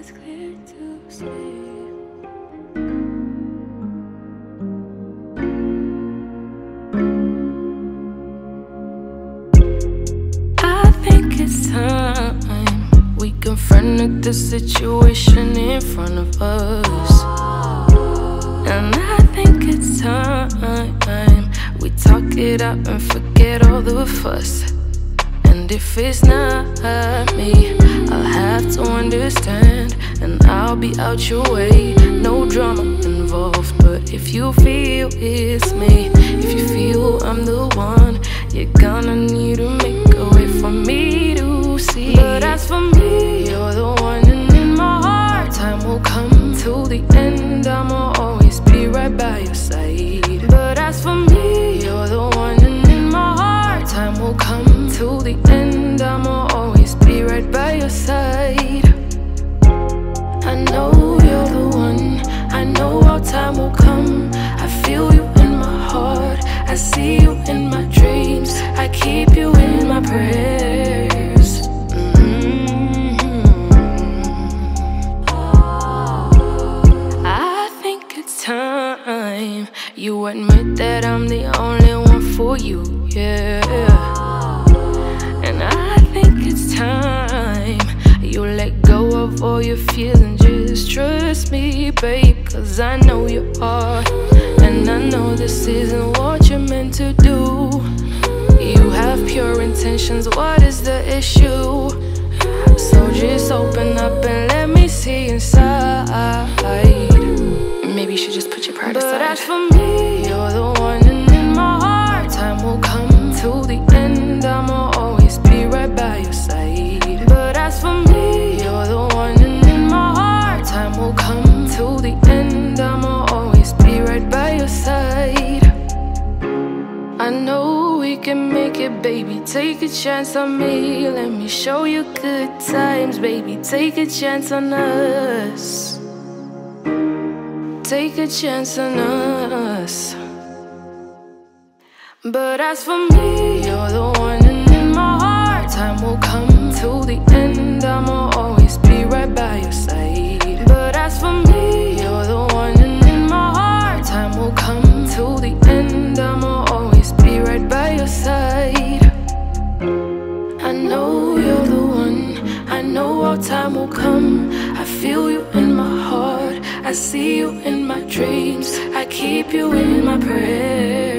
it's clear to see. I think it's time we confronted the situation in front of us. And I think it's time we talk it out and forget all the fuss. And if it's not me, I'll have to understand, and I'll be out your way. No drama involved, but if you feel it's me, if you feel I'm the one, you're gonna need to make a way for me to see. But as for me, you're the one, and in my heart, time will come till the end. I'ma always be right by your side. But as for me, you're the one, and in my heart, time will come till the end. I'ma always be right by your side. I know you're the one, I know our time will come. I feel you in my heart, I see you in my dreams, I keep you in my prayers. I think it's time you admit that I'm the only one for you, yeah. And I think it's time you let go of all your fears and just trust me, babe. Cause I know you are, and I know this isn't what you're meant to do. You have pure intentions, what is the issue? So just open up and let me see inside. Maybe you should just put your pride aside. But as for me, you're the one, and in my heart, time will come till the end. I'ma always be right by your side. But as for me, you're the one, and in my heart, time will come till the end. I'ma always be right by your side. I know we can make it, baby. Take a chance on me. Let me show you good times, baby. Take a chance on us. Take a chance on us. But as for me, you're the one, and in my heart, time will come till the end. I'ma always be right by your side. But as for me, you're the one, and in my heart, time will come till the end. I'ma always be right by your side. I know you're the one, I know our time will come. I feel you in my heart, I see you in my dreams, I keep you in my prayers.